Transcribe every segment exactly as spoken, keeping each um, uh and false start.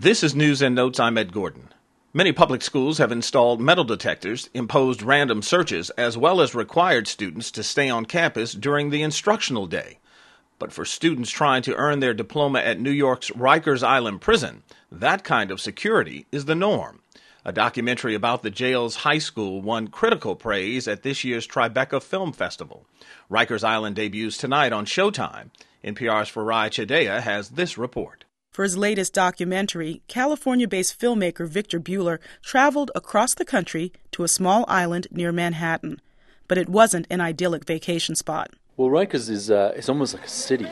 This is News and Notes. I'm Ed Gordon. Many public schools have installed metal detectors, imposed random searches, as well as required students to stay on campus during the instructional day. But for students trying to earn their diploma at New York's Rikers Island prison, that kind of security is the norm. A documentary about the jail's high school won critical praise at this year's Tribeca Film Festival. Rikers Island debuts tonight on Showtime. N P R's Farai Chideya has this report. For his latest documentary, California-based filmmaker Victor Bueller traveled across the country to a small island near Manhattan. But it wasn't an idyllic vacation spot. Well, Rikers is uh, it's almost like a city.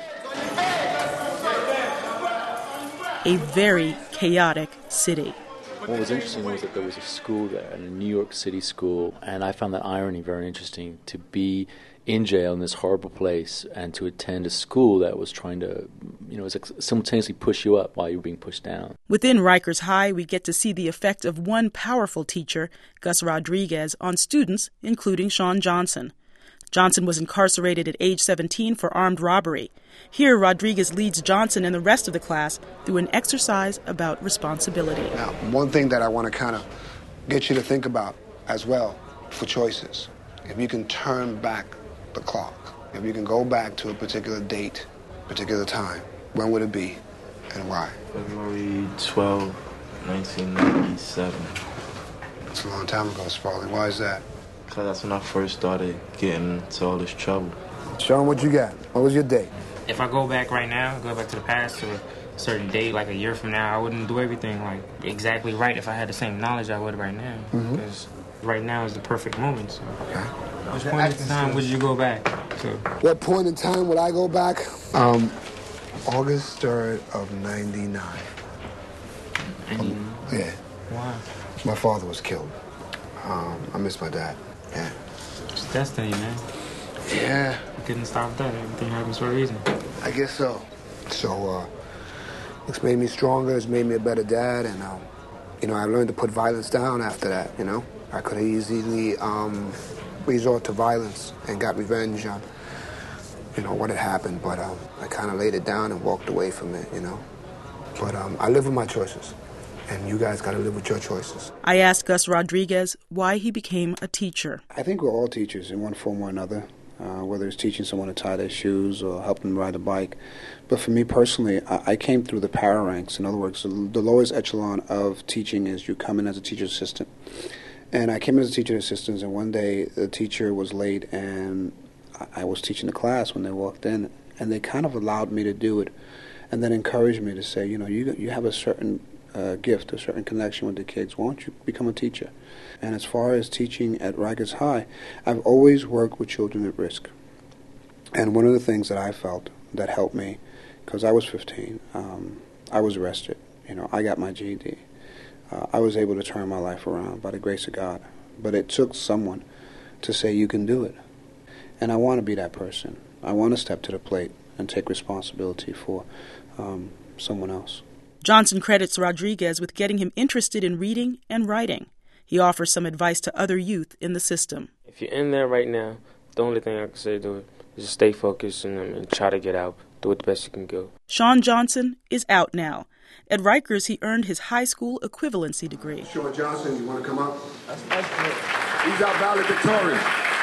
A very chaotic city. What was interesting was that there was a school there, a New York City school, and I found that irony very interesting, to be in jail in this horrible place and to attend a school that was trying to, you know, simultaneously push you up while you were being pushed down. Within Rikers High, we get to see the effect of one powerful teacher, Gus Rodriguez, on students, including Sean Johnson. Johnson was incarcerated at age seventeen for armed robbery. Here, Rodriguez leads Johnson and the rest of the class through an exercise about responsibility. Now, one thing that I want to kind of get you to think about as well for choices, if you can turn back the clock, if you can go back to a particular date, particular time, when would it be and why? February twelfth, nineteen ninety-seven. That's a long time ago, Spaulding. Why is that? Because that's when I first started getting into all this trouble. Sean, what you got? What was your date? If I go back right now, go back to the past to a certain date, like a year from now, I wouldn't do everything like exactly right if I had the same knowledge I would right now. Mm-hmm. Because right now is the perfect moment. So. Okay. What point in time would you go back to? What point in time would I go back? Um, August third of ninety-nine. ninety-nine? Yeah. Why? My father was killed. Um, I miss my dad. Yeah. It's destiny, man. Yeah. You couldn't stop that. Everything happens for a reason. I guess so. So, uh, it's made me stronger. It's made me a better dad. And, um, you know, I learned to put violence down after that, you know. I could have easily um, resort to violence and got revenge on, you know, what had happened. But um, I kind of laid it down and walked away from it, you know. But um, I live with my choices. And you guys got to live with your choices. I asked Gus Rodriguez why he became a teacher. I think we're all teachers in one form or another, uh, whether it's teaching someone to tie their shoes or helping them ride a bike. But for me personally, I, I came through the power ranks. In other words, the, the lowest echelon of teaching is you come in as a teacher's assistant. And I came in as a teacher's assistant, and one day the teacher was late, and I, I was teaching the class when they walked in, and they kind of allowed me to do it, and then encouraged me to say, you know, you you have a certain Uh, gift, a certain connection with the kids. Why don't you become a teacher? And as far as teaching at Rikers High, I've always worked with children at risk. And one of the things that I felt that helped me, because I was fifteen, um, I was arrested. You know, I got my G E D. Uh, I was able to turn my life around by the grace of God. But it took someone to say you can do it. And I want to be that person. I want to step to the plate and take responsibility for um, someone else. Johnson credits Rodriguez with getting him interested in reading and writing. He offers some advice to other youth in the system. If you're in there right now, the only thing I can say to it is just stay focused and, um, and try to get out. Do it the best you can go. Sean Johnson is out now. At Rikers, he earned his high school equivalency degree. Sean Johnson, you want to come up? That's nice. He's our valedictorian.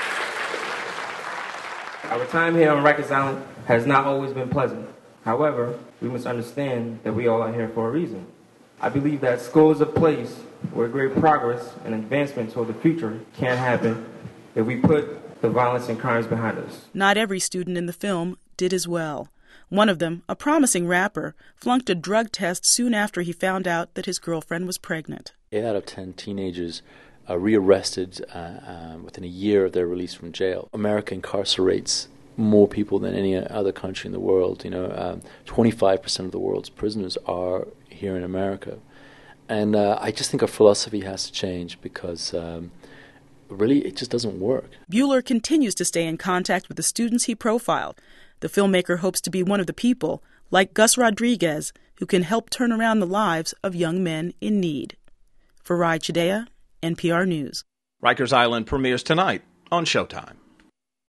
Our time here on Rikers Island has not always been pleasant. However, we must understand that we all are here for a reason. I believe that school is a place where great progress and advancement toward the future can happen if we put the violence and crimes behind us. Not every student in the film did as well. One of them, a promising rapper, flunked a drug test soon after he found out that his girlfriend was pregnant. Eight out of ten teenagers are rearrested uh, uh, within a year of their release from jail. America incarcerates more people than any other country in the world. You know, um, twenty-five percent of the world's prisoners are here in America. And uh, I just think our philosophy has to change because um, really it just doesn't work. Bueller continues to stay in contact with the students he profiled. The filmmaker hopes to be one of the people, like Gus Rodriguez, who can help turn around the lives of young men in need. Farai Chideya, N P R News. Rikers Island premieres tonight on Showtime.